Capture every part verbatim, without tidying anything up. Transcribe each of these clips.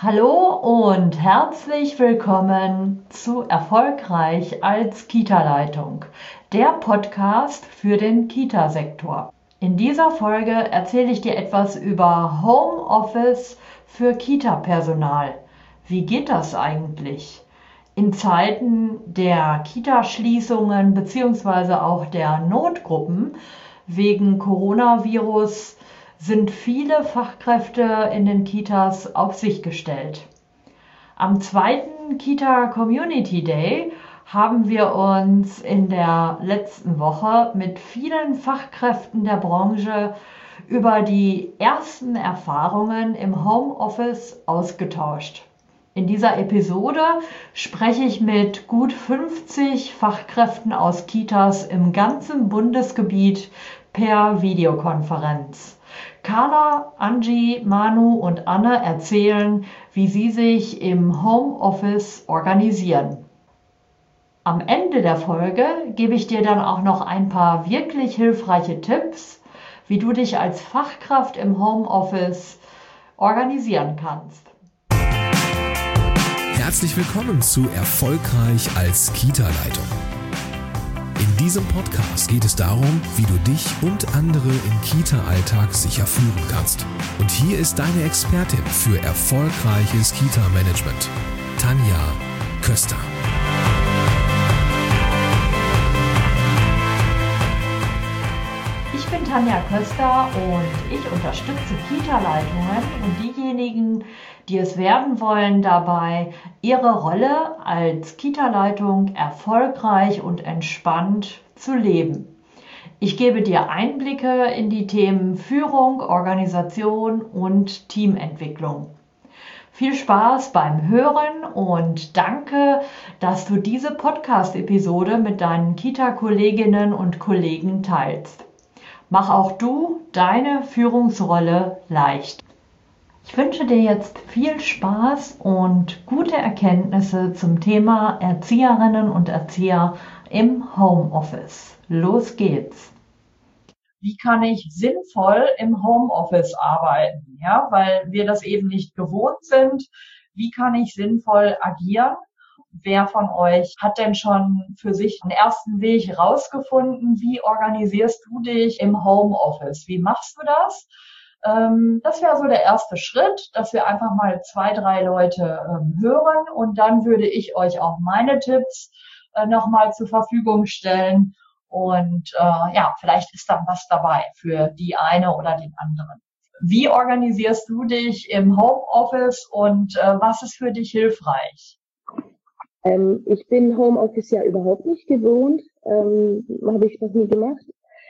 Hallo und herzlich willkommen zu Erfolgreich als Kita-Leitung, der Podcast für den Kita-Sektor. In dieser Folge erzähle ich dir etwas über Homeoffice für Kita-Personal. Wie geht das eigentlich? In Zeiten der Kita-Schließungen bzw. auch der Notgruppen wegen Coronavirus sind viele Fachkräfte in den Kitas auf sich gestellt. Am zweiten Kita Community Day haben wir uns in der letzten Woche mit vielen Fachkräften der Branche über die ersten Erfahrungen im Homeoffice ausgetauscht. In dieser Episode spreche ich mit gut fünfzig Fachkräften aus Kitas im ganzen Bundesgebiet per Videokonferenz. Carla, Angie, Manu und Anne erzählen, wie sie sich im Homeoffice organisieren. Am Ende der Folge gebe ich dir dann auch noch ein paar wirklich hilfreiche Tipps, wie du dich als Fachkraft im Homeoffice organisieren kannst. Herzlich willkommen zu Erfolgreich als Kita-Leitung. In diesem Podcast geht es darum, wie du dich und andere im Kita-Alltag sicher führen kannst. Und hier ist deine Expertin für erfolgreiches Kita-Management, Tanja Köster. Ich bin Tanja Köster und ich unterstütze Kita-Leitungen und diejenigen, die es werden wollen, dabei, ihre Rolle als Kita-Leitung erfolgreich und entspannt zu leben. Ich gebe dir Einblicke in die Themen Führung, Organisation und Teamentwicklung. Viel Spaß beim Hören und danke, dass du diese Podcast-Episode mit deinen Kita-Kolleginnen und Kollegen teilst. Mach auch du deine Führungsrolle leicht. Ich wünsche dir jetzt viel Spaß und gute Erkenntnisse zum Thema Erzieherinnen und Erzieher im Homeoffice. Los geht's! Wie kann ich sinnvoll im Homeoffice arbeiten? Ja, weil wir das eben nicht gewohnt sind. Wie kann ich sinnvoll agieren? Wer von euch hat denn schon für sich einen ersten Weg rausgefunden? Wie organisierst du dich im Homeoffice? Wie machst du das? Ähm, das wäre so der erste Schritt, dass wir einfach mal zwei, drei Leute ähm, hören und dann würde ich euch auch meine Tipps äh, nochmal zur Verfügung stellen und äh, ja, vielleicht ist dann was dabei für die eine oder den anderen. Wie organisierst du dich im Homeoffice und äh, was ist für dich hilfreich? Ähm, ich bin Homeoffice ja überhaupt nicht gewohnt, ähm, habe ich noch nie gemacht.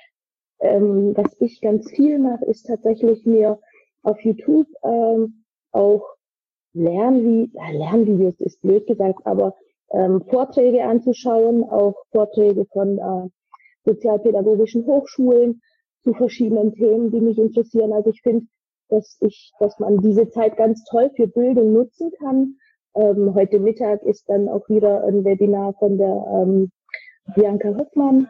Ähm, was ich ganz viel mache, ist tatsächlich mir auf YouTube ähm, auch Lernvi- ja, Lernvideos ist blöd gesagt, aber ähm, Vorträge anzuschauen, auch Vorträge von äh, sozialpädagogischen Hochschulen zu verschiedenen Themen, die mich interessieren. Also ich finde, dass ich, dass man diese Zeit ganz toll für Bildung nutzen kann. Ähm, heute Mittag ist dann auch wieder ein Webinar von der ähm, Bianca Hoffmann.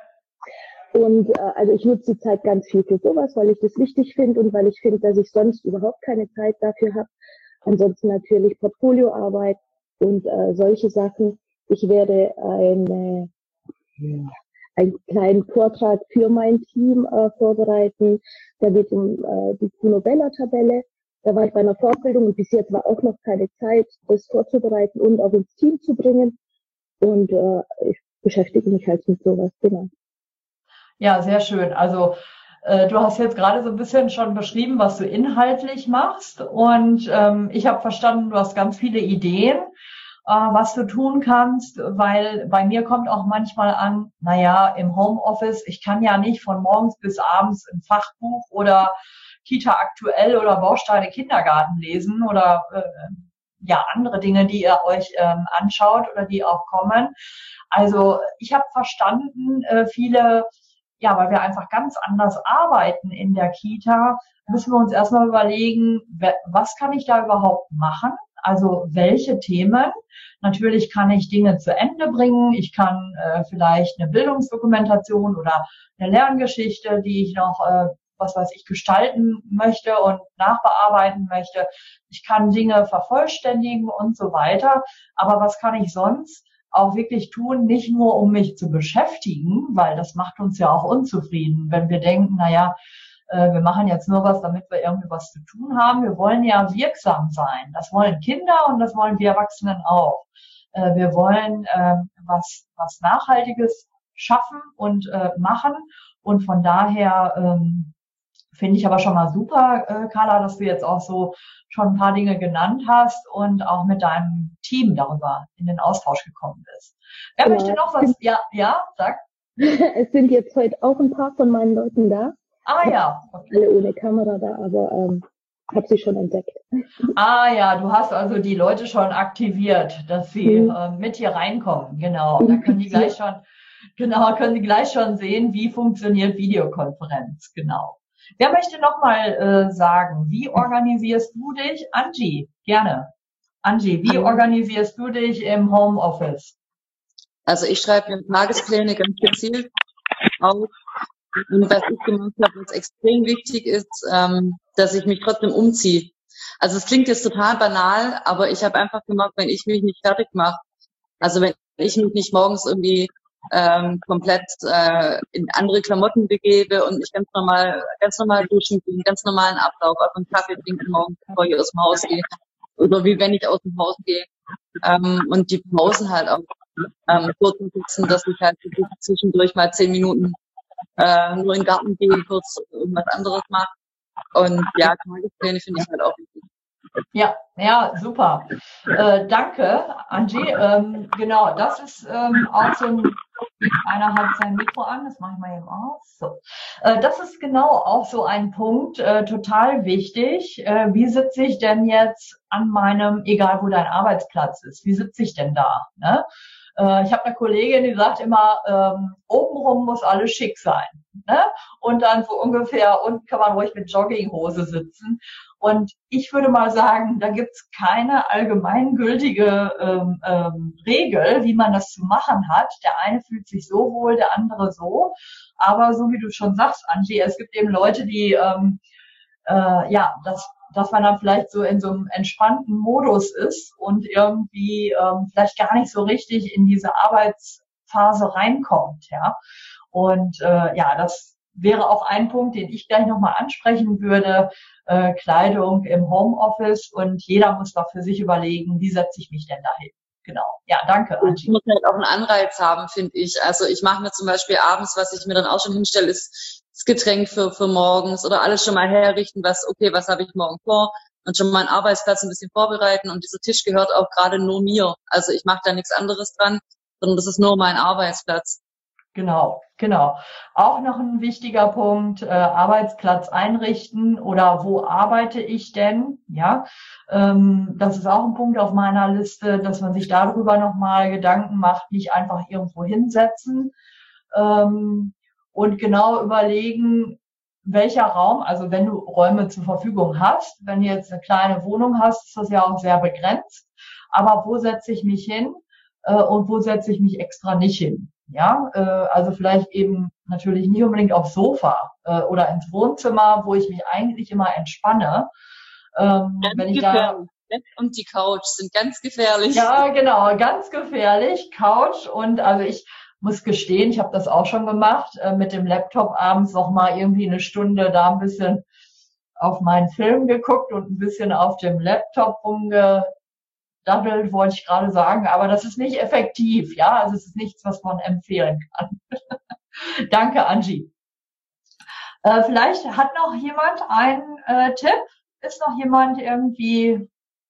Und äh, also ich nutze die Zeit ganz viel für sowas, weil ich das wichtig finde und weil ich finde, dass ich sonst überhaupt keine Zeit dafür habe. Ansonsten natürlich Portfolioarbeit und äh, solche Sachen. Ich werde eine, einen kleinen Vortrag für mein Team äh, vorbereiten. Da geht es um äh, die Kuno-Bella-Tabelle. Da war ich bei einer Fortbildung und bis jetzt war auch noch keine Zeit, das vorzubereiten und auch ins Team zu bringen. Und äh, ich beschäftige mich halt mit sowas, genau. Ja, sehr schön. Also äh, du hast jetzt gerade so ein bisschen schon beschrieben, was du inhaltlich machst und ähm, ich habe verstanden, du hast ganz viele Ideen, äh, was du tun kannst, weil bei mir kommt auch manchmal an, naja, im Homeoffice, ich kann ja nicht von morgens bis abends ein Fachbuch oder Kita aktuell oder Bausteine Kindergarten lesen oder äh, ja andere Dinge, die ihr euch ähm, anschaut oder die auch kommen. Also ich habe verstanden, äh, viele Ja, weil wir einfach ganz anders arbeiten in der Kita, müssen wir uns erstmal überlegen, was kann ich da überhaupt machen? Also welche Themen? Natürlich kann ich Dinge zu Ende bringen. Ich kann äh, vielleicht eine Bildungsdokumentation oder eine Lerngeschichte, die ich noch äh, was weiß ich, gestalten möchte und nachbearbeiten möchte. Ich kann Dinge vervollständigen und so weiter. Aber was kann ich sonst auch wirklich tun, nicht nur um mich zu beschäftigen, weil das macht uns ja auch unzufrieden, wenn wir denken, naja, wir machen jetzt nur was, damit wir irgendwie was zu tun haben. Wir wollen ja wirksam sein. Das wollen Kinder und das wollen wir Erwachsenen auch. Wir wollen was, was Nachhaltiges schaffen und machen. Und von daher finde ich aber schon mal super, Carla, dass du jetzt auch so schon ein paar Dinge genannt hast und auch mit deinem Team darüber in den Austausch gekommen bist. Wer Ja, möchte noch was? Ja, ja, sag. Es sind jetzt heute auch ein paar von meinen Leuten da. Ah ja. Okay. Alle ohne Kamera da, aber ähm, habe sie schon entdeckt. Ah ja, du hast also die Leute schon aktiviert, dass sie Mhm. äh, mit hier reinkommen. Genau, da können die gleich schon, genau, können sie gleich schon sehen, wie funktioniert Videokonferenz. Genau. Wer möchte noch mal äh, sagen, wie organisierst du dich? Angie, gerne. Angie, wie organisierst du dich im Homeoffice? Also ich schreibe mir Tagespläne ganz gezielt auf. Und was ich gemacht habe, was extrem wichtig ist, ähm, dass ich mich trotzdem umziehe. Also es klingt jetzt total banal, aber ich habe einfach gemacht, wenn ich mich nicht fertig mache, also wenn ich mich nicht morgens irgendwie ähm, komplett äh, in andere Klamotten begebe und mich ganz normal, ganz normal duschen gehe, ganz normalen Ablauf, also einen Kaffee trinken morgens, bevor ich aus dem Haus gehe, oder wie wenn ich aus dem Haus gehe, ähm, und die Pausen halt auch ähm, kurz sitzen, dass ich halt zwischendurch mal zehn Minuten äh, nur in den Garten gehe, kurz irgendwas anderes mache. Und ja, Tagespläne finde ich halt auch wichtig. Ja, ja, super. Äh, danke, Angie. Ähm, genau, das ist ähm, auch so ein, einer hat sein Mikro an, das mache ich mal eben aus. So. Äh, das ist genau auch so ein Punkt, äh, total wichtig. Äh, wie sitze ich denn jetzt an meinem, egal wo dein Arbeitsplatz ist, wie sitze ich denn da? Ne? Äh, ich habe eine Kollegin, die sagt immer, ähm, obenrum muss alles schick sein. Ne? Und dann so ungefähr unten kann man ruhig mit Jogginghose sitzen. Und ich würde mal sagen, da gibt's keine allgemeingültige ähm, ähm, Regel, wie man das zu machen hat. Der eine fühlt sich so wohl, der andere so. Aber so wie du schon sagst, Angie, es gibt eben Leute, die, ähm, äh, ja, das, dass man dann vielleicht so in so einem entspannten Modus ist und irgendwie ähm, vielleicht gar nicht so richtig in diese Arbeitsphase reinkommt, ja. Und äh, ja, das wäre auch ein Punkt, den ich gleich nochmal ansprechen würde. Äh, Kleidung im Homeoffice, und jeder muss doch für sich überlegen, wie setze ich mich denn dahin? Genau. Ja, danke, Angie. Ich muss halt auch einen Anreiz haben, finde ich. Also ich mache mir zum Beispiel abends, was ich mir dann auch schon hinstelle, ist das Getränk für, für morgens oder alles schon mal herrichten, was, okay, was habe ich morgen vor, und schon meinen Arbeitsplatz ein bisschen vorbereiten, und dieser Tisch gehört auch gerade nur mir. Also ich mache da nichts anderes dran, sondern das ist nur mein Arbeitsplatz. Genau, genau. Auch noch ein wichtiger Punkt, äh, Arbeitsplatz einrichten oder wo arbeite ich denn? Ja, ähm, das ist auch ein Punkt auf meiner Liste, dass man sich darüber nochmal Gedanken macht, nicht einfach irgendwo hinsetzen ähm, und genau überlegen, welcher Raum, also wenn du Räume zur Verfügung hast, wenn du jetzt eine kleine Wohnung hast, ist das ja auch sehr begrenzt, aber wo setze ich mich hin äh, und wo setze ich mich extra nicht hin? Ja, äh, also vielleicht eben natürlich nicht unbedingt aufs Sofa äh, oder ins Wohnzimmer, wo ich mich eigentlich immer entspanne. Ähm, wenn ich da Bett und die Couch sind ganz gefährlich. Ja, genau, ganz gefährlich. Couch, und also ich muss gestehen, ich habe das auch schon gemacht, äh, mit dem Laptop abends noch mal irgendwie eine Stunde da ein bisschen auf meinen Film geguckt und ein bisschen auf dem Laptop rumge Daddelt, wollte ich gerade sagen, aber das ist nicht effektiv, ja, also es ist nichts, was man empfehlen kann. Danke, Angie. Äh, vielleicht hat noch jemand einen äh, Tipp? Ist noch jemand irgendwie,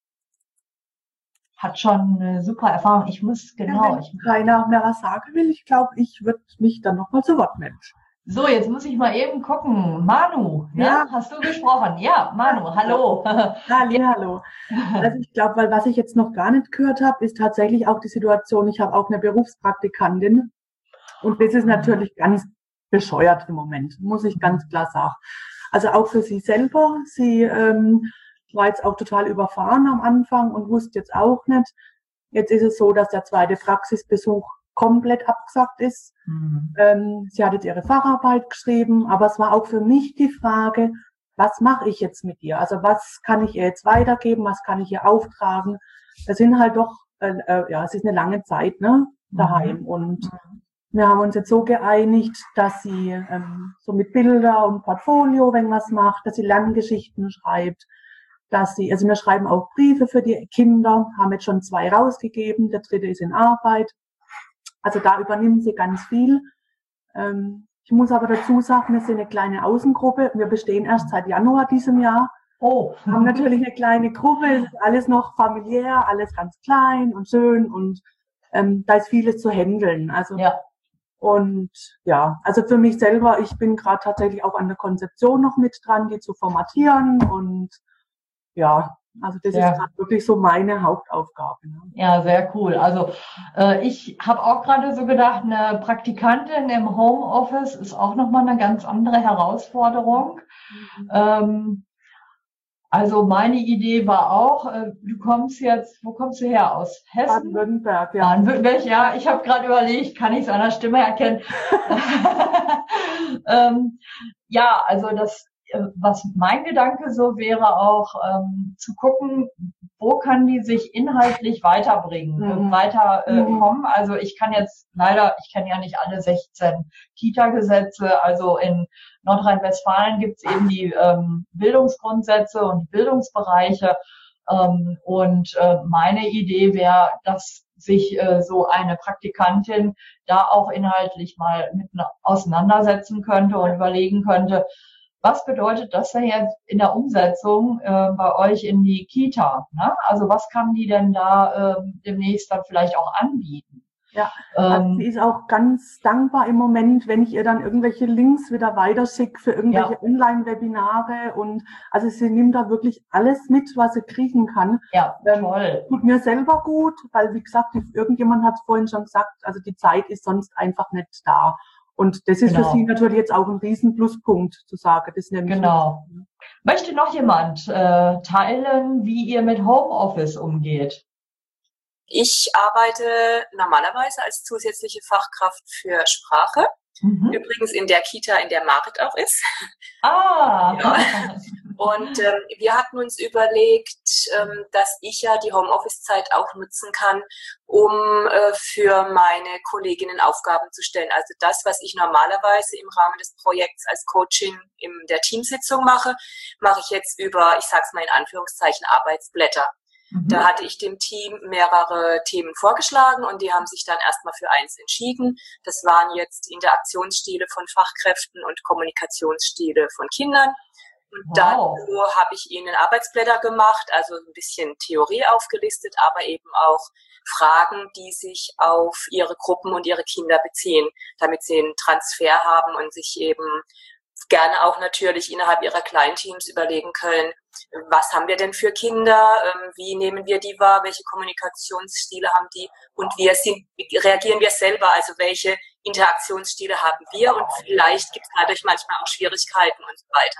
hat schon eine super Erfahrung? Ich muss, genau. Ja, wenn ich, keiner mehr was sagen will, ich glaube, ich würde mich dann nochmal zu Wort melden. So, jetzt muss ich mal eben gucken. Manu, ne? Ja. Hast du gesprochen? Ja, Manu, hallo. Halli, hallo. Also ich glaube, weil was ich jetzt noch gar nicht gehört habe, ist tatsächlich auch die Situation, ich habe auch eine Berufspraktikantin, und das ist natürlich ganz bescheuert im Moment, muss ich ganz klar sagen. Also auch für sie selber, sie ähm, war jetzt auch total überfahren am Anfang und wusste jetzt auch nicht. Jetzt ist es so, dass der zweite Praxisbesuch komplett abgesagt ist. Mhm. Ähm, sie hat jetzt ihre Facharbeit geschrieben, aber es war auch für mich die Frage, was mache ich jetzt mit ihr? Also was kann ich ihr jetzt weitergeben? Was kann ich ihr auftragen? Das sind halt doch, äh, äh, ja, es ist eine lange Zeit, ne, daheim. Mhm. Und mhm. wir haben uns jetzt so geeinigt, dass sie ähm, so mit Bilder und Portfolio, wenn was macht, dass sie Lerngeschichten schreibt, dass sie, also wir schreiben auch Briefe für die Kinder, haben jetzt schon zwei rausgegeben, der dritte ist in Arbeit. Also da übernimmt sie ganz viel. Ähm, ich muss aber dazu sagen, wir sind eine kleine Außengruppe. Wir bestehen erst seit Januar diesem Jahr. Oh. Wir haben natürlich eine kleine Gruppe, es ist alles noch familiär, alles ganz klein und schön und ähm, da ist vieles zu handeln. Also ja. Und ja, also für mich selber, ich bin gerade tatsächlich auch an der Konzeption noch mit dran, die zu formatieren und ja, also das ja. ist gerade wirklich so meine Hauptaufgabe. Ne? Ja, sehr cool. Also äh, ich habe auch gerade so gedacht, eine Praktikantin im Homeoffice ist auch nochmal eine ganz andere Herausforderung. Mhm. Ähm, also meine Idee war auch, äh, du kommst jetzt, wo kommst du her? Aus Hessen? Baden-Württemberg, ja. Baden-Württemberg, ja. Ich habe gerade überlegt, kann ich es an der Stimme erkennen? ähm, ja, also das was mein Gedanke so wäre auch, ähm, zu gucken, wo kann die sich inhaltlich weiterbringen, mhm. weiter äh, mhm. kommen. Also ich kann jetzt leider, ich kenne ja nicht alle sechzehn Kita-Gesetze, also in Nordrhein-Westfalen gibt es eben die ähm, Bildungsgrundsätze und die Bildungsbereiche. Ähm, und äh, meine Idee wäre, dass sich äh, so eine Praktikantin da auch inhaltlich mal mit auseinandersetzen könnte und überlegen könnte, was bedeutet das denn jetzt in der Umsetzung äh, bei euch in die Kita? Ne? Also was kann die denn da äh, demnächst dann vielleicht auch anbieten? Ja, also ähm, sie ist auch ganz dankbar im Moment, wenn ich ihr dann irgendwelche Links wieder weiterschicke für irgendwelche ja. Online-Webinare und also sie nimmt da wirklich alles mit, was sie kriegen kann. Ja, ähm, toll. Tut mir selber gut, weil wie gesagt, irgendjemand hat es vorhin schon gesagt, also die Zeit ist sonst einfach nicht da. Und das ist genau. für sie natürlich jetzt auch ein riesen Pluspunkt zu sagen. Das nämlich genau. Nicht. Möchte noch jemand äh, teilen, wie ihr mit Homeoffice umgeht? Ich arbeite normalerweise als zusätzliche Fachkraft für Sprache. Mhm. Übrigens in der Kita, in der Marit auch ist. Ah! Ja. Und ähm, wir hatten uns überlegt, ähm, dass ich ja die Homeoffice-Zeit auch nutzen kann, um äh, für meine Kolleginnen Aufgaben zu stellen. Also das, was ich normalerweise im Rahmen des Projekts als Coaching in der Teamsitzung mache, mache ich jetzt über, ich sage es mal in Anführungszeichen, Arbeitsblätter. Mhm. Da hatte ich dem Team mehrere Themen vorgeschlagen und die haben sich dann erstmal für eins entschieden. Das waren jetzt Interaktionsstile von Fachkräften und Kommunikationsstile von Kindern. Und wow. Dazu habe ich ihnen Arbeitsblätter gemacht, also ein bisschen Theorie aufgelistet, aber eben auch Fragen, die sich auf ihre Gruppen und ihre Kinder beziehen, damit sie einen Transfer haben und sich eben gerne auch natürlich innerhalb ihrer Kleinteams überlegen können, was haben wir denn für Kinder, wie nehmen wir die wahr, welche Kommunikationsstile haben die und wie, sind, wie reagieren wir selber, also welche Interaktionsstile haben wir und vielleicht gibt es dadurch manchmal auch Schwierigkeiten und so weiter.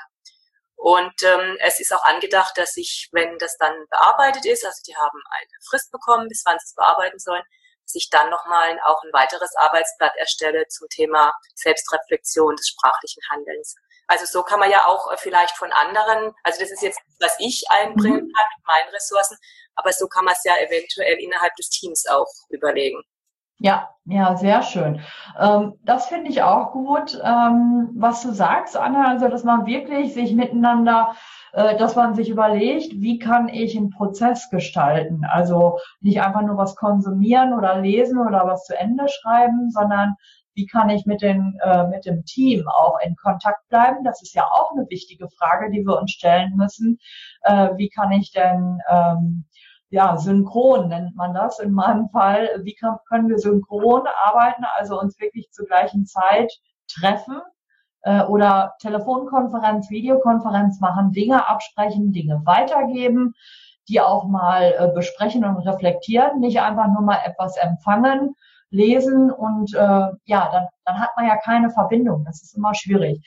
Und ähm, es ist auch angedacht, dass ich, wenn das dann bearbeitet ist, also die haben eine Frist bekommen, bis wann sie es bearbeiten sollen, dass ich dann nochmal auch ein weiteres Arbeitsblatt erstelle zum Thema Selbstreflexion des sprachlichen Handelns. Also so kann man ja auch vielleicht von anderen, also das ist jetzt, was ich einbringen kann mit meinen Ressourcen, aber so kann man es ja eventuell innerhalb des Teams auch überlegen. Ja, ja, sehr schön. Ähm, das finde ich auch gut, ähm, was du sagst, Anna, also dass man wirklich sich miteinander, äh, dass man sich überlegt, wie kann ich einen Prozess gestalten? Also nicht einfach nur was konsumieren oder lesen oder was zu Ende schreiben, sondern wie kann ich mit den äh, mit dem Team auch in Kontakt bleiben? Das ist ja auch eine wichtige Frage, die wir uns stellen müssen. Äh, wie kann ich denn ähm, ja, synchron nennt man das in meinem Fall. Wie kann, können wir synchron arbeiten, also uns wirklich zur gleichen Zeit treffen äh, oder Telefonkonferenz, Videokonferenz machen, Dinge absprechen, Dinge weitergeben, die auch mal äh, besprechen und reflektieren, nicht einfach nur mal etwas empfangen, lesen und äh, ja, dann, dann hat man ja keine Verbindung. Das ist immer schwierig.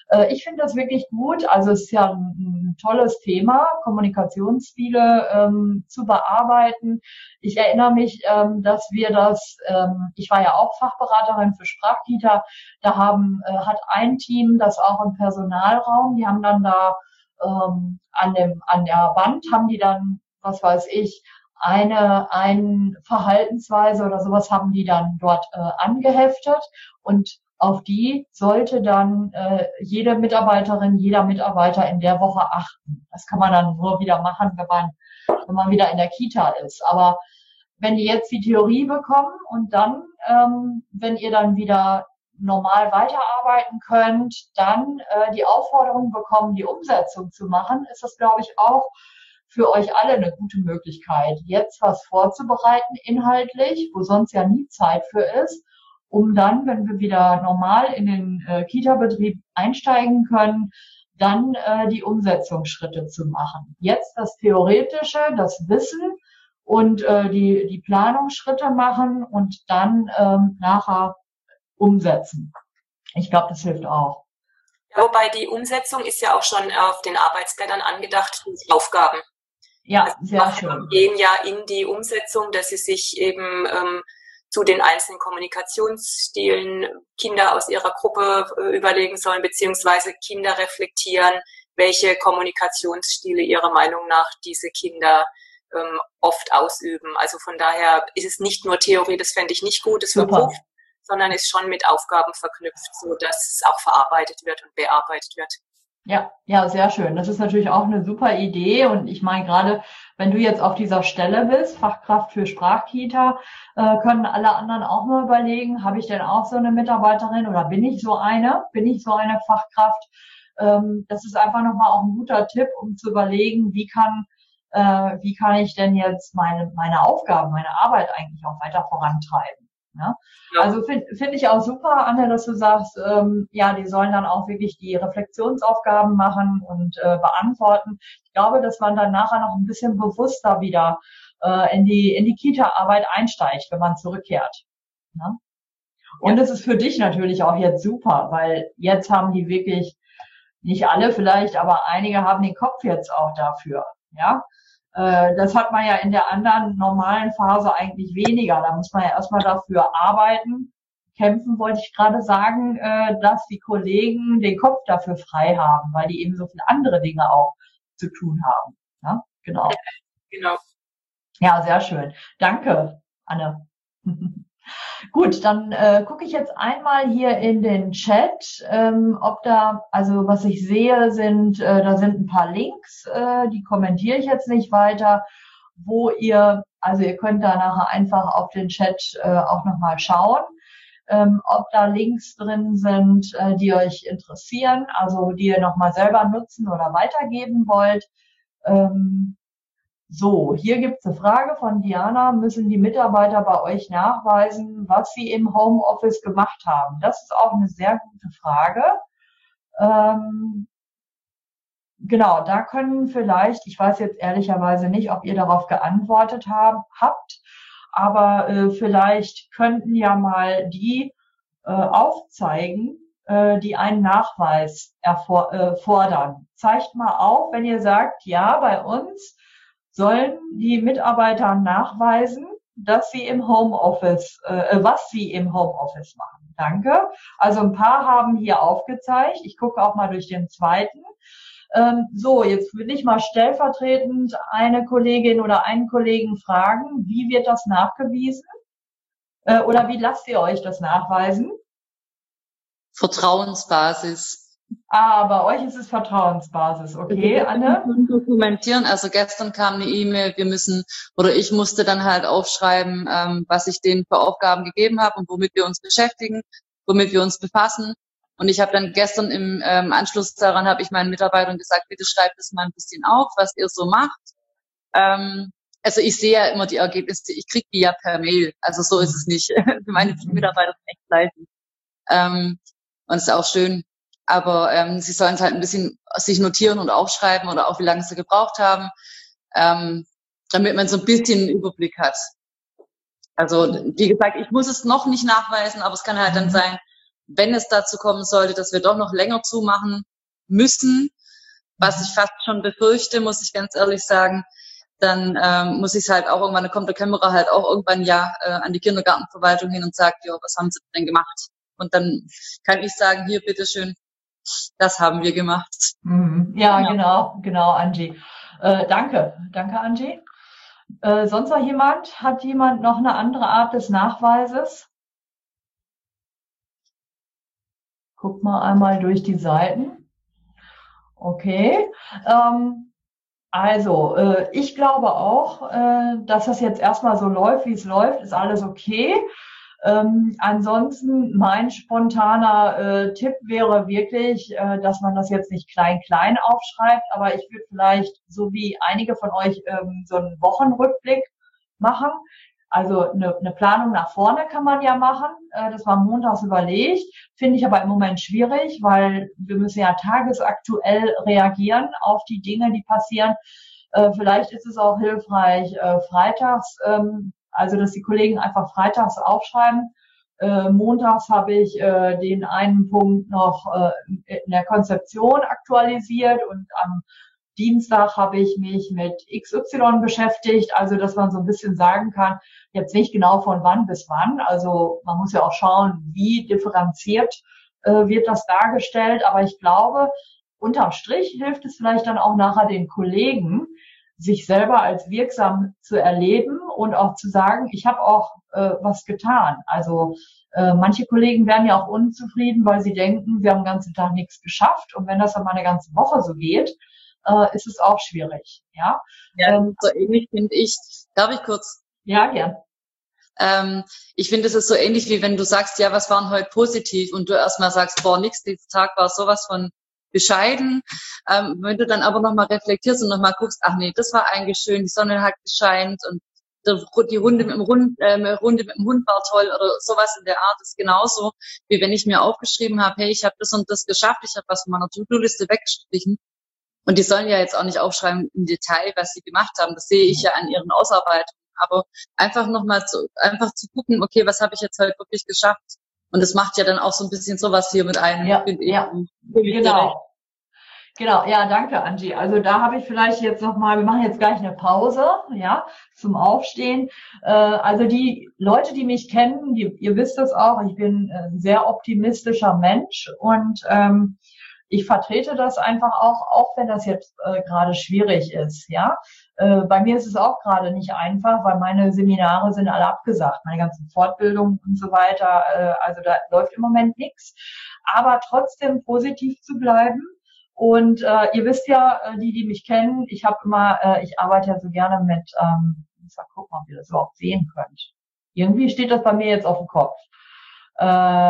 Äh, ich finde das wirklich gut. Also es ist ja ein, ein tolles Thema, Kommunikationsstile ähm, zu bearbeiten. Ich erinnere mich, ähm, dass wir das, ähm, ich war ja auch Fachberaterin für Sprachkita, da haben äh, hat ein Team das auch im Personalraum, die haben dann da ähm, an dem an der Wand haben die dann, was weiß ich, eine eine Verhaltensweise oder sowas haben die dann dort äh, angeheftet und auf die sollte dann äh, jede Mitarbeiterin, jeder Mitarbeiter in der Woche achten. Das kann man dann nur wieder machen, wenn man wenn man wieder in der Kita ist. Aber wenn die jetzt die Theorie bekommen und dann, ähm, wenn ihr dann wieder normal weiterarbeiten könnt, dann äh, die Aufforderung bekommen, die Umsetzung zu machen, ist das, glaube ich, auch für euch alle eine gute Möglichkeit, jetzt was vorzubereiten inhaltlich, wo sonst ja nie Zeit für ist, um dann, wenn wir wieder normal in den äh, Kita-Betrieb einsteigen können, dann äh, die Umsetzungsschritte zu machen. Jetzt das Theoretische, das Wissen und äh, die, die Planungsschritte machen und dann ähm, nachher umsetzen. Ich glaube, das hilft auch. Ja, wobei die Umsetzung ist ja auch schon auf den Arbeitsblättern angedacht, die Aufgaben. Ja, also sehr schön. Gehen ja in die Umsetzung, dass sie sich eben ähm, zu den einzelnen Kommunikationsstilen Kinder aus ihrer Gruppe äh, überlegen sollen, beziehungsweise Kinder reflektieren, welche Kommunikationsstile ihrer Meinung nach diese Kinder ähm, oft ausüben. Also von daher ist es nicht nur Theorie, das fände ich nicht gut, es verpufft, sondern ist schon mit Aufgaben verknüpft, so dass es auch verarbeitet wird und bearbeitet wird. Ja, ja, sehr schön. Das ist natürlich auch eine super Idee. Und ich meine, gerade wenn du jetzt auf dieser Stelle bist, Fachkraft für Sprachkita, äh, können alle anderen auch mal überlegen, habe ich denn auch so eine Mitarbeiterin oder bin ich so eine? Bin ich so eine Fachkraft? Ähm, das ist einfach nochmal auch ein guter Tipp, um zu überlegen, wie kann, äh, wie kann ich denn jetzt meine, meine Aufgaben, meine Arbeit eigentlich auch weiter vorantreiben? Ne? Ja. Also finde find ich auch super, Anne, dass du sagst, ähm, ja, die sollen dann auch wirklich die Reflexionsaufgaben machen und äh, beantworten. Ich glaube, dass man dann nachher noch ein bisschen bewusster wieder äh, in die in die Kita-Arbeit einsteigt, wenn man zurückkehrt. Ne? Und ja. Das ist für dich natürlich auch jetzt super, weil jetzt haben die wirklich, nicht alle vielleicht, aber einige haben den Kopf jetzt auch dafür. Ja. Das hat man ja in der anderen normalen Phase eigentlich weniger. Da muss man ja erstmal dafür arbeiten, kämpfen, wollte ich gerade sagen, dass die Kollegen den Kopf dafür frei haben, weil die eben so viele andere Dinge auch zu tun haben. Ja, genau. Genau. Ja, sehr schön. Danke, Anne. Gut, dann äh, gucke ich jetzt einmal hier in den Chat, ähm, ob da, also was ich sehe, sind, äh, da sind ein paar Links, äh, die kommentiere ich jetzt nicht weiter, wo ihr, also ihr könnt da nachher einfach auf den Chat äh, auch nochmal schauen, ähm, ob da Links drin sind, äh, die euch interessieren, also die ihr nochmal selber nutzen oder weitergeben wollt. Ähm, So, hier gibt's eine Frage von Diana. Müssen die Mitarbeiter bei euch nachweisen, was sie im Homeoffice gemacht haben? Das ist auch eine sehr gute Frage. Ähm, genau, da können vielleicht, ich weiß jetzt ehrlicherweise nicht, ob ihr darauf geantwortet hab, habt, aber äh, vielleicht könnten ja mal die äh, aufzeigen, äh, die einen Nachweis erfor- äh, fordern. Zeigt mal auf, wenn ihr sagt, ja, bei uns sollen die Mitarbeiter nachweisen, dass sie im Homeoffice, äh, was sie im Homeoffice machen. Danke. Also ein paar haben hier aufgezeigt. Ich gucke auch mal durch den zweiten. Ähm, so, jetzt will ich mal stellvertretend eine Kollegin oder einen Kollegen fragen, wie wird das nachgewiesen? Äh, oder wie lasst ihr euch das nachweisen? Vertrauensbasis. Ah, bei euch ist es Vertrauensbasis, okay, Anne? Dokumentieren. Also gestern kam eine E-Mail, wir müssen, oder ich musste dann halt aufschreiben, ähm, was ich denen für Aufgaben gegeben habe und womit wir uns beschäftigen, womit wir uns befassen. Und ich habe dann gestern im ähm, Anschluss daran, habe ich meinen Mitarbeitern gesagt, bitte schreibt es mal ein bisschen auf, was ihr so macht. Ähm, also ich sehe ja immer die Ergebnisse, ich kriege die ja per Mail, also so ist es nicht. Meine Mitarbeiter sind echt fleißig. Ähm, und es ist auch schön. Aber ähm, sie sollen es halt ein bisschen sich notieren und aufschreiben oder auch wie lange sie gebraucht haben, ähm, damit man so ein bisschen einen Überblick hat. Also wie gesagt, ich muss es noch nicht nachweisen, aber es kann halt dann sein, wenn es dazu kommen sollte, dass wir doch noch länger zumachen müssen, was ich fast schon befürchte, muss ich ganz ehrlich sagen, dann ähm, muss ich es halt auch irgendwann, dann kommt der Kämmerer halt auch irgendwann ja äh, an die Kindergartenverwaltung hin und sagt, ja, was haben Sie denn gemacht? Und dann kann ich sagen, hier, bitteschön, das haben wir gemacht. Mhm. Ja, genau, genau, genau Angie. Äh, danke, danke Angie. Äh, sonst noch jemand? Hat jemand noch eine andere Art des Nachweises? Guck mal einmal durch die Seiten. Okay. Ähm, also, äh, ich glaube auch, äh, dass das jetzt erstmal so läuft, wie es läuft, ist alles okay. Ähm, ansonsten mein spontaner äh, Tipp wäre wirklich, äh, dass man das jetzt nicht klein-klein aufschreibt, aber ich würde vielleicht, so wie einige von euch, ähm, so einen Wochenrückblick machen. Also eine, eine Planung nach vorne kann man ja machen, äh, dass man montags überlegt. Finde ich aber im Moment schwierig, weil wir müssen ja tagesaktuell reagieren auf die Dinge, die passieren. Äh, vielleicht ist es auch hilfreich, äh, freitags, ähm, also dass die Kollegen einfach freitags aufschreiben. Äh, montags habe ich äh, den einen Punkt noch äh, in der Konzeption aktualisiert und am Dienstag habe ich mich mit X Y beschäftigt, also dass man so ein bisschen sagen kann, jetzt nicht genau von wann bis wann, also man muss ja auch schauen, wie differenziert äh, wird das dargestellt, aber ich glaube, unterm Strich hilft es vielleicht dann auch nachher den Kollegen, sich selber als wirksam zu erleben und auch zu sagen, ich habe auch äh, was getan. Also äh, manche Kollegen werden ja auch unzufrieden, weil sie denken, wir haben den ganzen Tag nichts geschafft und wenn das dann mal eine ganze Woche so geht, äh, ist es auch schwierig. Ja, ja ähm, so ähnlich finde ich. Darf ich kurz? Ja, gern. Ähm, ich finde, es ist so ähnlich, wie wenn du sagst, ja, was war denn heute positiv und du erstmal sagst, boah, nix, dieser Tag war sowas von bescheiden. Ähm, wenn du dann aber nochmal reflektierst und nochmal guckst, ach nee, das war eigentlich schön, die Sonne hat gescheint und die Runde mit dem Hund, äh, Runde mit dem Hund war toll oder sowas in der Art ist genauso, wie wenn ich mir aufgeschrieben habe, hey, ich habe das und das geschafft, ich habe was von meiner To-Do-Liste weggestrichen. Und die sollen ja jetzt auch nicht aufschreiben im Detail, was sie gemacht haben. Das sehe ich ja an ihren Ausarbeitungen. Aber einfach nochmal zu, einfach zu gucken, okay, was habe ich jetzt heute wirklich geschafft? Und das macht ja dann auch so ein bisschen sowas hier mit einem. Ja, ja, genau. Genau, ja, danke, Angie. Also da habe ich vielleicht jetzt nochmal, wir machen jetzt gleich eine Pause, ja, zum Aufstehen. Äh, also die Leute, die mich kennen, die, ihr wisst es auch, ich bin ein sehr optimistischer Mensch und ähm, ich vertrete das einfach auch, auch wenn das jetzt äh, gerade schwierig ist, ja. Äh, bei mir ist es auch gerade nicht einfach, weil meine Seminare sind alle abgesagt, meine ganzen Fortbildungen und so weiter. Äh, also da läuft im Moment nichts. Aber trotzdem positiv zu bleiben. Und äh, ihr wisst ja, äh, die, die mich kennen, ich habe immer, äh, ich arbeite ja so gerne mit, ähm, ich sag, guck mal, ob ihr das überhaupt sehen könnt. Irgendwie steht das bei mir jetzt auf dem Kopf. Äh,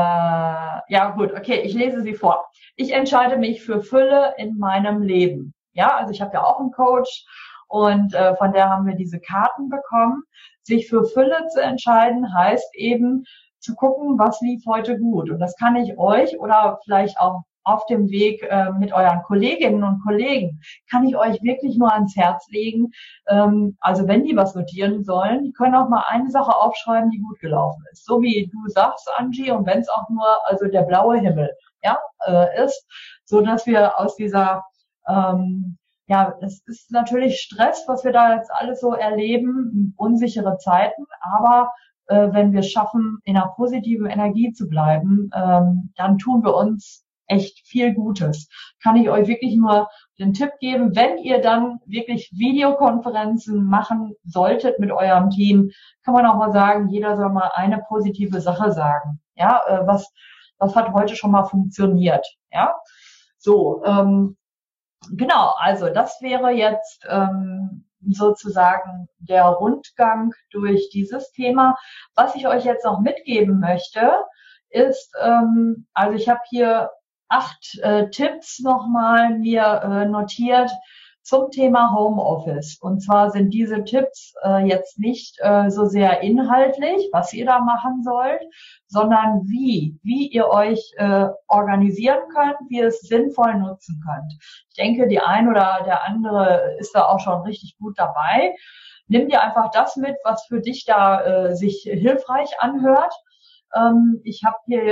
ja gut, okay, ich lese sie vor. Ich entscheide mich für Fülle in meinem Leben. Ja, also ich habe ja auch einen Coach und äh, von der haben wir diese Karten bekommen. Sich für Fülle zu entscheiden heißt eben zu gucken, was lief heute gut. Und das kann ich euch oder vielleicht auch auf dem Weg äh, mit euren Kolleginnen und Kollegen, kann ich euch wirklich nur ans Herz legen. Ähm, also wenn die was notieren sollen, die können auch mal eine Sache aufschreiben, die gut gelaufen ist. So wie du sagst, Angie, und wenn es auch nur also der blaue Himmel ja äh, ist, so dass wir aus dieser, ähm, ja, es ist natürlich Stress, was wir da jetzt alles so erleben, unsichere Zeiten, aber äh, wenn wir schaffen, in einer positiven Energie zu bleiben, ähm, dann tun wir uns echt viel Gutes. Kann ich euch wirklich nur den Tipp geben, wenn ihr dann wirklich Videokonferenzen machen solltet mit eurem Team, kann man auch mal sagen, jeder soll mal eine positive Sache sagen. Ja, äh, was, was hat heute schon mal funktioniert? Ja, so, ähm, genau, also das wäre jetzt ähm, sozusagen der Rundgang durch dieses Thema. Was ich euch jetzt noch mitgeben möchte, ist, ähm, also ich habe hier acht äh, Tipps nochmal mir äh, notiert zum Thema Homeoffice. Und zwar sind diese Tipps äh, jetzt nicht äh, so sehr inhaltlich, was ihr da machen sollt, sondern wie, wie ihr euch äh, organisieren könnt, wie ihr es sinnvoll nutzen könnt. Ich denke, die ein oder der andere ist da auch schon richtig gut dabei. Nimm dir einfach das mit, was für dich da äh, sich hilfreich anhört. Ähm, ich habe hier jetzt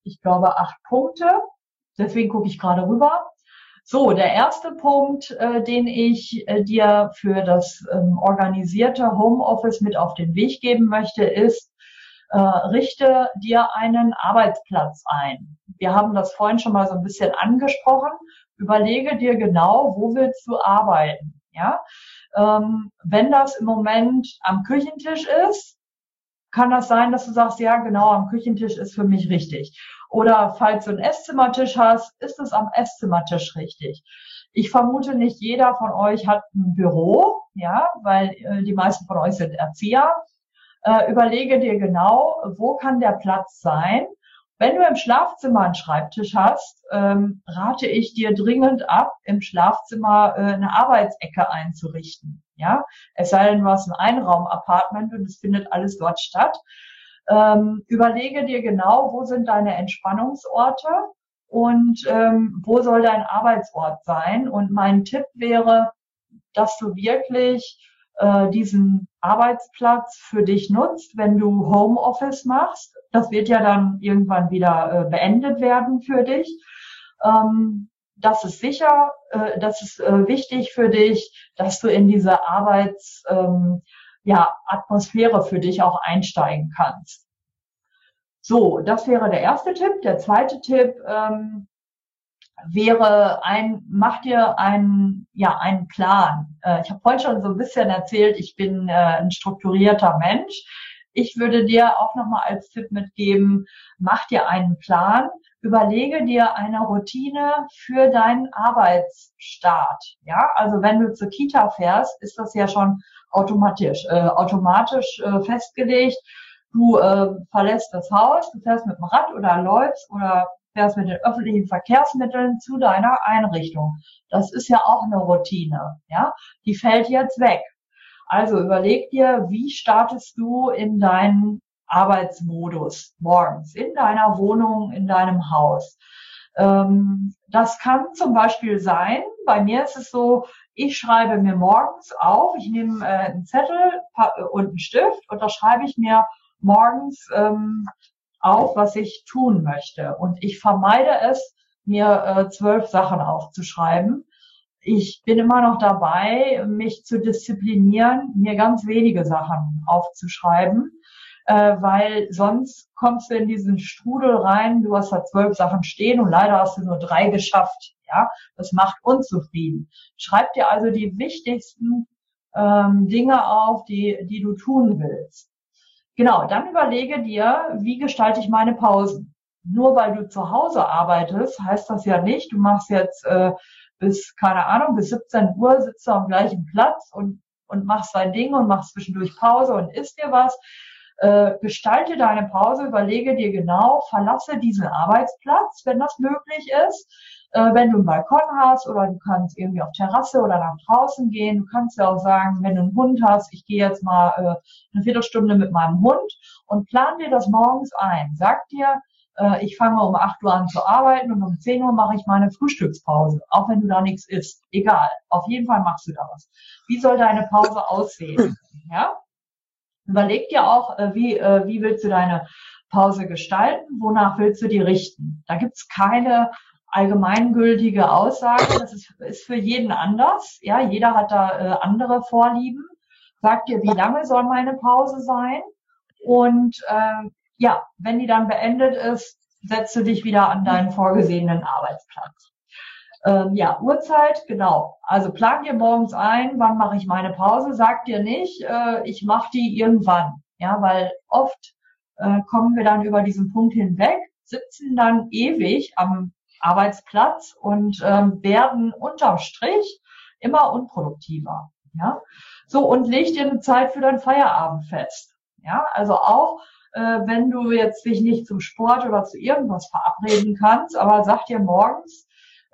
ich glaube, acht Punkte. Deswegen gucke ich gerade rüber. So, der erste Punkt, äh, den ich äh, dir für das ähm, organisierte Homeoffice mit auf den Weg geben möchte, ist, äh, richte dir einen Arbeitsplatz ein. Wir haben das vorhin schon mal so ein bisschen angesprochen. Überlege dir genau, wo willst du arbeiten? Ja, ähm, wenn das im Moment am Küchentisch ist, kann das sein, dass du sagst, ja, genau, am Küchentisch ist für mich richtig. Oder falls du einen Esszimmertisch hast, ist es am Esszimmertisch richtig. Ich vermute, nicht jeder von euch hat ein Büro, ja, weil äh, die meisten von euch sind Erzieher. Äh, überlege dir genau, wo kann der Platz sein. Wenn du im Schlafzimmer einen Schreibtisch hast, ähm, rate ich dir dringend ab, im Schlafzimmer äh, eine Arbeitsecke einzurichten. Ja, es sei denn, du hast ein Einraum-Apartment und es findet alles dort statt. Ähm, überlege dir genau, wo sind deine Entspannungsorte und ähm, wo soll dein Arbeitsort sein. Und mein Tipp wäre, dass du wirklich äh, diesen Arbeitsplatz für dich nutzt, wenn du Homeoffice machst. Das wird ja dann irgendwann wieder äh, beendet werden für dich. Ähm, das ist sicher, äh, das ist äh, wichtig für dich, dass du in diese Arbeits, ähm, ja, Atmosphäre für dich auch einsteigen kannst. So, das wäre der erste Tipp. Der zweite Tipp ähm, wäre ein, mach dir einen, ja, einen Plan. Äh, ich habe vorhin schon so ein bisschen erzählt, ich bin äh, ein strukturierter Mensch. Ich würde dir auch nochmal als Tipp mitgeben, mach dir einen Plan, überlege dir eine Routine für deinen Arbeitsstart. Ja, also wenn du zur Kita fährst, ist das ja schon automatisch, äh, automatisch äh, festgelegt. Du äh, verlässt das Haus, du fährst mit dem Rad oder läufst oder fährst mit den öffentlichen Verkehrsmitteln zu deiner Einrichtung. Das ist ja auch eine Routine, ja, die fällt jetzt weg. Also überleg dir, wie startest du in deinen Arbeitsmodus morgens, in deiner Wohnung, in deinem Haus. Ähm, das kann zum Beispiel sein, bei mir ist es so, ich schreibe mir morgens auf, ich nehme äh, einen Zettel und einen Stift und da schreibe ich mir morgens ähm, auf, was ich tun möchte. Und ich vermeide es, mir äh, zwölf Sachen aufzuschreiben. Ich bin immer noch dabei, mich zu disziplinieren, mir ganz wenige Sachen aufzuschreiben, äh, weil sonst kommst du in diesen Strudel rein, du hast da zwölf Sachen stehen und leider hast du nur drei geschafft. Ja, das macht unzufrieden. Schreib dir also die wichtigsten ähm, Dinge auf, die, die du tun willst. Genau, dann überlege dir, wie gestalte ich meine Pausen. Nur weil du zu Hause arbeitest, heißt das ja nicht, du machst jetzt äh, bis, keine Ahnung, bis siebzehn Uhr sitzt du am gleichen Platz und, und machst dein Ding und machst zwischendurch Pause und isst dir was. Äh, gestalte deine Pause, überlege dir genau, verlasse diesen Arbeitsplatz, wenn das möglich ist. Äh, wenn du einen Balkon hast oder du kannst irgendwie auf Terrasse oder nach draußen gehen. Du kannst ja auch sagen, wenn du einen Hund hast, ich gehe jetzt mal äh, eine Viertelstunde mit meinem Hund und plan dir das morgens ein. Sag dir, äh, ich fange um acht Uhr an zu arbeiten und um zehn Uhr mache ich meine Frühstückspause, auch wenn du da nichts isst. Egal, auf jeden Fall machst du da was. Wie soll deine Pause aussehen? Ja? Überleg dir auch, äh, wie, äh, wie willst du deine Pause gestalten? Wonach willst du die richten? Da gibt's keine allgemeingültige Aussage. Das ist, ist für jeden anders. Ja, jeder hat da äh, andere Vorlieben. Sag dir, wie lange soll meine Pause sein? Und äh, ja, wenn die dann beendet ist, setzt du dich wieder an deinen vorgesehenen Arbeitsplatz. Ähm, ja, Uhrzeit, genau. Also plan dir morgens ein, wann mache ich meine Pause. Sag dir nicht, äh, ich mache die irgendwann. Ja, weil oft äh, kommen wir dann über diesen Punkt hinweg, sitzen dann ewig am Arbeitsplatz und ähm, werden unterm Strich immer unproduktiver. Ja, so, und leg dir eine Zeit für dein Feierabend fest. Ja, also auch äh, wenn du jetzt dich nicht zum Sport oder zu irgendwas verabreden kannst, aber sag dir morgens,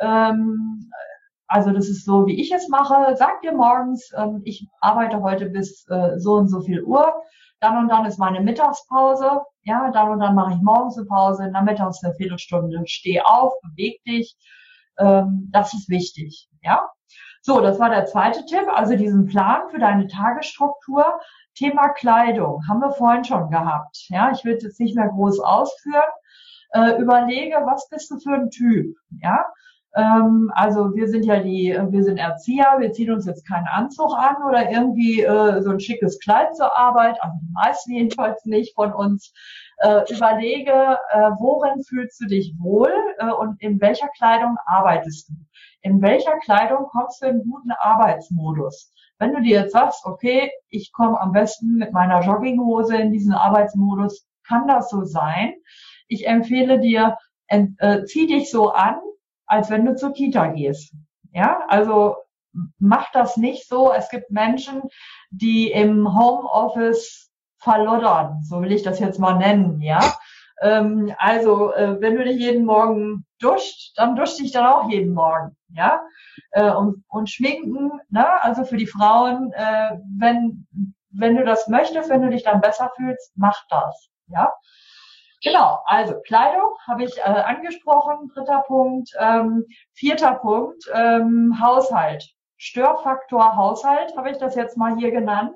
ähm, also das ist so, wie ich es mache, sag dir morgens, ähm, ich arbeite heute bis äh, so und so viel Uhr, dann und dann ist meine Mittagspause, ja, dann und dann mache ich morgens eine Pause, nachmittags eine Viertelstunde, steh auf, beweg dich, ähm, das ist wichtig, ja. So, das war der zweite Tipp, also diesen Plan für deine Tagesstruktur. Thema Kleidung haben wir vorhin schon gehabt, ja, ich will jetzt nicht mehr groß ausführen. äh, überlege, was bist du für ein Typ, ja? Ähm, also wir sind ja die, wir sind Erzieher, wir ziehen uns jetzt keinen Anzug an oder irgendwie äh, so ein schickes Kleid zur Arbeit, also die meisten jedenfalls nicht von uns. Äh, überlege, äh, worin fühlst du dich wohl äh, und in welcher Kleidung arbeitest du? In welcher Kleidung kommst du in guten Arbeitsmodus? Wenn du dir jetzt sagst, okay, ich komme am besten mit meiner Jogginghose in diesen Arbeitsmodus, kann das so sein? Ich empfehle dir, äh, zieh dich so an, als wenn du zur Kita gehst. Ja, also mach das nicht so. Es gibt Menschen, die im Homeoffice verloddern, so will ich das jetzt mal nennen, ja. Ähm, also, äh, wenn du dich jeden Morgen duscht, dann dusch dich dann auch jeden Morgen, ja. Äh, und, und schminken, ne, also für die Frauen, äh, wenn, wenn du das möchtest, wenn du dich dann besser fühlst, mach das, ja. Genau, also Kleidung habe ich äh, angesprochen, dritter Punkt. Ähm, vierter Punkt, ähm, Haushalt. Störfaktor Haushalt habe ich das jetzt mal hier genannt.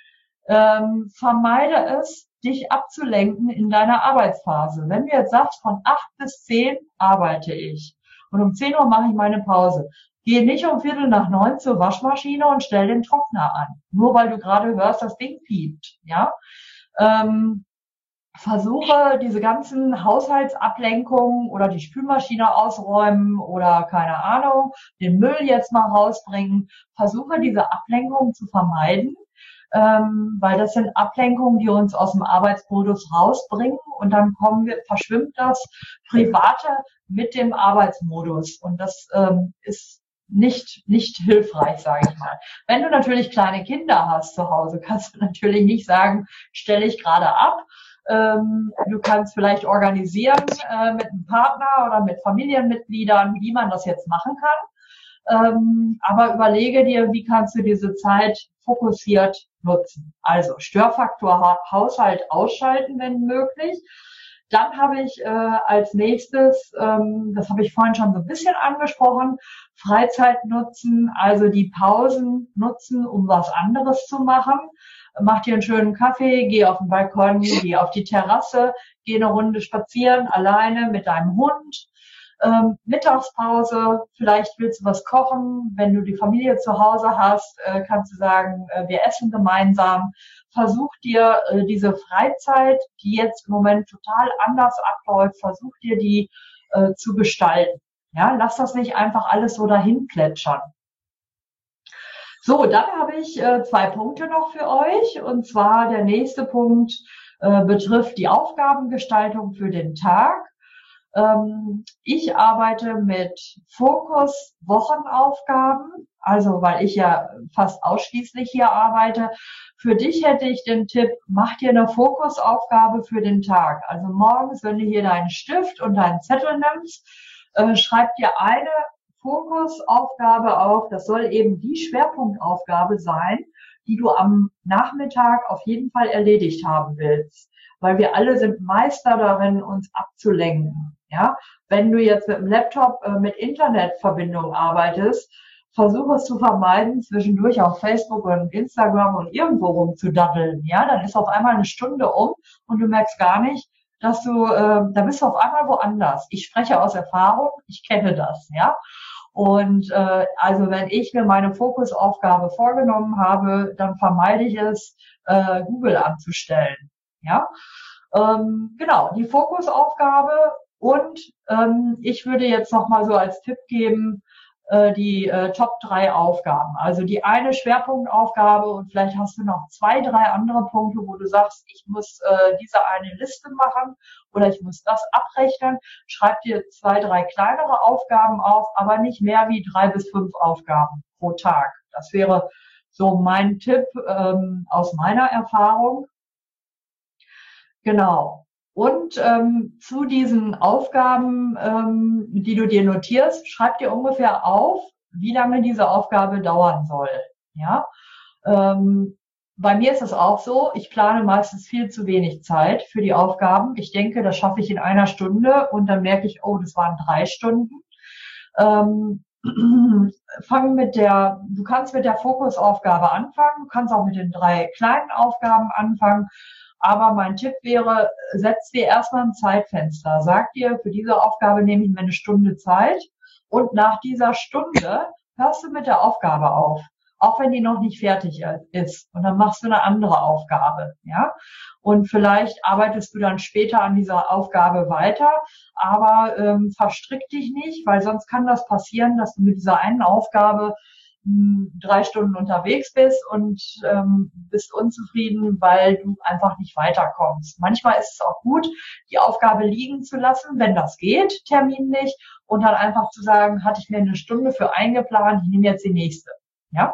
Ähm, vermeide es, dich abzulenken in deiner Arbeitsphase. Wenn du jetzt sagst, von acht bis zehn arbeite ich und um zehn Uhr mache ich meine Pause. Geh nicht um Viertel nach neun zur Waschmaschine und stell den Trockner an, nur weil du gerade hörst, das Ding piept, ja. Ähm, Versuche diese ganzen Haushaltsablenkungen oder die Spülmaschine ausräumen oder keine Ahnung, den Müll jetzt mal rausbringen. Versuche diese Ablenkungen zu vermeiden, ähm, weil das sind Ablenkungen, die uns aus dem Arbeitsmodus rausbringen und dann kommen wir, verschwimmt das Private mit dem Arbeitsmodus und das ähm, ist nicht nicht hilfreich, sage ich mal. Wenn du natürlich kleine Kinder hast zu Hause, kannst du natürlich nicht sagen, stelle ich gerade ab. Ähm, du kannst vielleicht organisieren äh, mit einem Partner oder mit Familienmitgliedern, wie man das jetzt machen kann. Ähm, aber überlege dir, wie kannst du diese Zeit fokussiert nutzen. Also Störfaktor ha- Haushalt ausschalten, wenn möglich. Dann habe ich äh, als nächstes, ähm, das habe ich vorhin schon so ein bisschen angesprochen, Freizeit nutzen, also die Pausen nutzen, um was anderes zu machen. Mach dir einen schönen Kaffee, geh auf den Balkon, geh auf die Terrasse, geh eine Runde spazieren, alleine mit deinem Hund. Ähm, Mittagspause, vielleicht willst du was kochen. Wenn du die Familie zu Hause hast, äh, kannst du sagen, äh, wir essen gemeinsam. Versuch dir äh, diese Freizeit, die jetzt im Moment total anders abläuft, versuch dir die äh, zu gestalten. Ja, lass das nicht einfach alles so dahin plätschern. So, dann habe ich äh, zwei Punkte noch für euch. Und zwar der nächste Punkt äh, betrifft die Aufgabengestaltung für den Tag. Ähm, ich arbeite mit Fokus-Wochenaufgaben, also weil ich ja fast ausschließlich hier arbeite. Für dich hätte ich den Tipp, mach dir eine Fokusaufgabe für den Tag. Also morgens, wenn du hier deinen Stift und deinen Zettel nimmst, äh, schreib dir eine Fokusaufgabe auf. Das soll eben die Schwerpunktaufgabe sein, die du am Nachmittag auf jeden Fall erledigt haben willst. Weil wir alle sind Meister darin, uns abzulenken. Ja, wenn du jetzt mit dem Laptop äh, mit Internetverbindung arbeitest, versuche es zu vermeiden, zwischendurch auf Facebook und Instagram und irgendwo rumzudaddeln. Ja, dann ist auf einmal eine Stunde um und du merkst gar nicht, dass du, äh, da bist du auf einmal woanders. Ich spreche aus Erfahrung, ich kenne das, ja. Und äh, also wenn ich mir meine Fokusaufgabe vorgenommen habe, dann vermeide ich es, äh, Google anzustellen, ja. Ähm, genau, die Fokusaufgabe und ähm, ich würde jetzt noch mal so als Tipp geben, äh, die äh, Top drei Aufgaben. Also die eine Schwerpunktaufgabe und vielleicht hast du noch zwei, drei andere Punkte, wo du sagst, ich muss äh, diese eine Liste machen oder ich muss das abrechnen. Schreib dir zwei, drei kleinere Aufgaben auf, aber nicht mehr wie drei bis fünf Aufgaben pro Tag. Das wäre so mein Tipp ähm, aus meiner Erfahrung. Genau. Und ähm, zu diesen Aufgaben, ähm, die du dir notierst, schreib dir ungefähr auf, wie lange diese Aufgabe dauern soll. Ja. Ähm, bei mir ist es auch so, ich plane meistens viel zu wenig Zeit für die Aufgaben. Ich denke, das schaffe ich in einer Stunde und dann merke ich, oh, das waren drei Stunden. Ähm, fang mit der, du kannst mit der Fokusaufgabe anfangen, du kannst auch mit den drei kleinen Aufgaben anfangen. Aber mein Tipp wäre, setz dir erstmal ein Zeitfenster. Sag dir, für diese Aufgabe nehme ich mir eine Stunde Zeit und nach dieser Stunde hörst du mit der Aufgabe auf, auch wenn die noch nicht fertig ist. Und dann machst du eine andere Aufgabe, ja. Und vielleicht arbeitest du dann später an dieser Aufgabe weiter, aber ähm, verstrick dich nicht, weil sonst kann das passieren, dass du mit dieser einen Aufgabe drei Stunden unterwegs bist und ähm, bist unzufrieden, weil du einfach nicht weiterkommst. Manchmal ist es auch gut, die Aufgabe liegen zu lassen, wenn das geht, terminlich, und dann einfach zu sagen, hatte ich mir eine Stunde für eingeplant, ich nehme jetzt die nächste. Ja,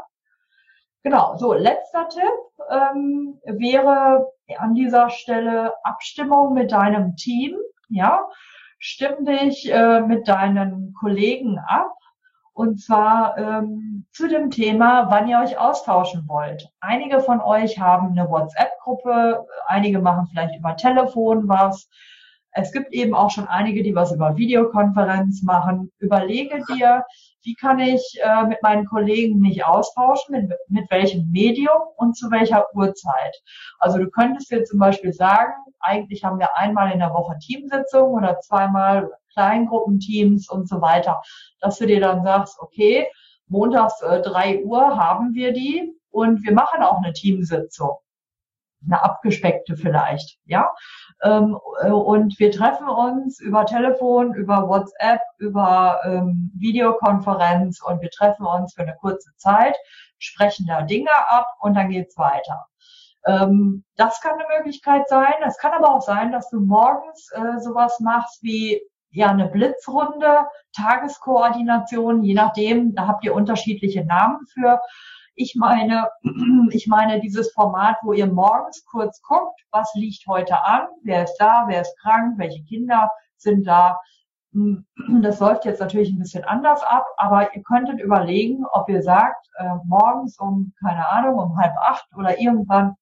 genau. So, letzter Tipp ähm, wäre an dieser Stelle Abstimmung mit deinem Team. Ja, stimm dich äh, mit deinen Kollegen ab. Und zwar ähm, zu dem Thema, wann ihr euch austauschen wollt. Einige von euch haben eine WhatsApp-Gruppe, einige machen vielleicht über Telefon was. Es gibt eben auch schon einige, die was über Videokonferenz machen. Überlege dir, wie kann ich äh, mit meinen Kollegen mich austauschen, mit, mit welchem Medium und zu welcher Uhrzeit. Also du könntest dir zum Beispiel sagen, eigentlich haben wir einmal in der Woche Teamsitzung oder zweimal Kleingruppenteams und so weiter, dass du dir dann sagst, okay, montags äh, drei Uhr haben wir die und wir machen auch eine Teamsitzung. Eine abgespeckte vielleicht, ja. Ähm, und wir treffen uns über Telefon, über WhatsApp, über ähm, Videokonferenz und wir treffen uns für eine kurze Zeit, sprechen da Dinge ab und dann geht's weiter. Ähm, das kann eine Möglichkeit sein. Es kann aber auch sein, dass du morgens äh, sowas machst wie ja eine Blitzrunde, Tageskoordination, je nachdem, da habt ihr unterschiedliche Namen für. Ich meine, ich meine dieses Format, wo ihr morgens kurz guckt, was liegt heute an, wer ist da, wer ist krank, welche Kinder sind da. Das läuft jetzt natürlich ein bisschen anders ab, aber ihr könntet überlegen, ob ihr sagt, äh, morgens um, keine Ahnung, um halb acht oder irgendwann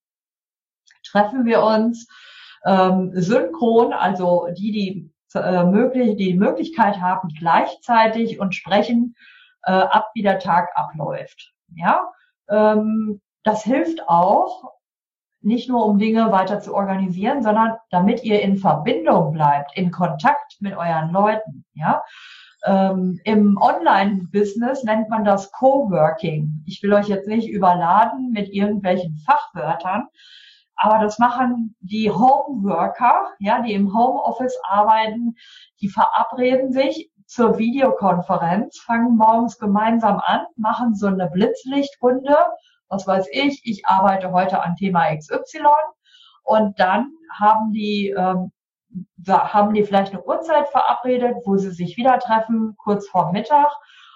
treffen wir uns ähm, synchron, also die, die äh, möglich, die Möglichkeit haben, gleichzeitig und sprechen äh, ab, wie der Tag abläuft. Ja, ähm, das hilft auch, nicht nur um Dinge weiter zu organisieren, sondern damit ihr in Verbindung bleibt, in Kontakt mit euren Leuten. Ja, ähm, im Online-Business nennt man das Coworking. Ich will euch jetzt nicht überladen mit irgendwelchen Fachwörtern, aber das machen die Homeworker, ja, die im Homeoffice arbeiten, die verabreden sich zur Videokonferenz, fangen morgens gemeinsam an, machen so eine Blitzlichtrunde, was weiß ich, ich arbeite heute an Thema X Y und dann haben die, ähm, da haben die vielleicht eine Uhrzeit verabredet, wo sie sich wieder treffen, kurz vor Mittag.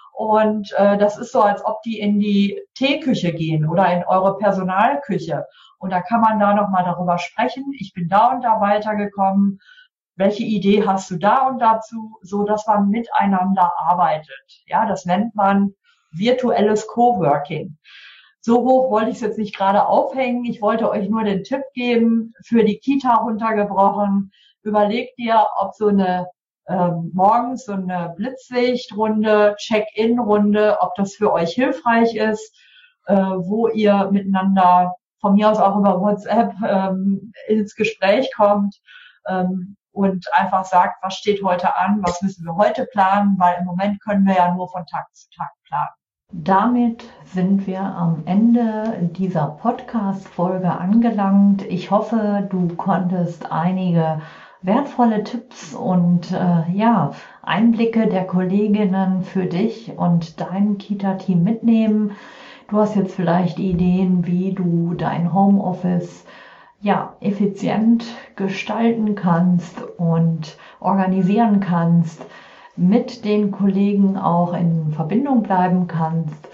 Und äh, das ist so, als ob die in die Teeküche gehen oder in eure Personalküche. Und da kann man da nochmal darüber sprechen. Ich bin da und da weitergekommen. Welche Idee hast du da und dazu? So, dass man miteinander arbeitet. Ja, das nennt man virtuelles Coworking. So hoch wollte ich es jetzt nicht gerade aufhängen. Ich wollte euch nur den Tipp geben, für die Kita runtergebrochen. Überlegt dir, ob so eine ähm, morgens so eine Blitzlichtrunde, Check-in-Runde, ob das für euch hilfreich ist, äh, wo ihr miteinander von mir aus auch über WhatsApp ähm, ins Gespräch kommt ähm, und einfach sagt, was steht heute an, was müssen wir heute planen, weil im Moment können wir ja nur von Tag zu Tag planen. Damit sind wir am Ende dieser Podcast-Folge angelangt. Ich hoffe, du konntest einige wertvolle Tipps und äh, ja, Einblicke der Kolleginnen für dich und dein Kita-Team mitnehmen. Du hast jetzt vielleicht Ideen, wie du dein Homeoffice ja, effizient gestalten kannst und organisieren kannst, mit den Kollegen auch in Verbindung bleiben kannst.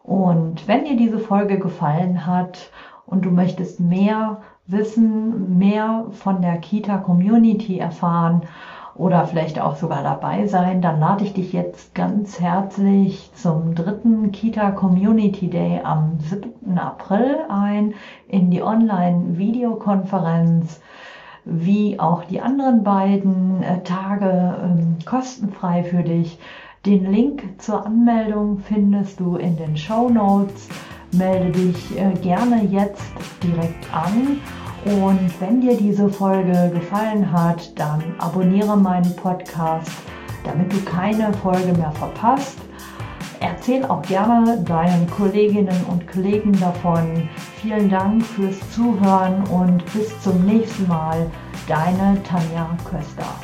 Und wenn dir diese Folge gefallen hat und du möchtest mehr wissen, mehr von der Kita-Community erfahren oder vielleicht auch sogar dabei sein, dann lade ich dich jetzt ganz herzlich zum dritten Kita Community Day am siebten April ein in die Online-Videokonferenz, wie auch die anderen beiden äh, Tage ähm, kostenfrei für dich. Den Link zur Anmeldung findest du in den Shownotes. Melde dich äh, gerne jetzt direkt an. Und wenn dir diese Folge gefallen hat, dann abonniere meinen Podcast, damit du keine Folge mehr verpasst. Erzähl auch gerne deinen Kolleginnen und Kollegen davon. Vielen Dank fürs Zuhören und bis zum nächsten Mal. Deine Tanja Köster.